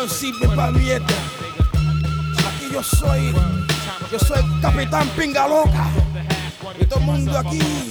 sirve para dieta. Aquí yo soy Capitán Pinga Loca. Y todo el mundo aquí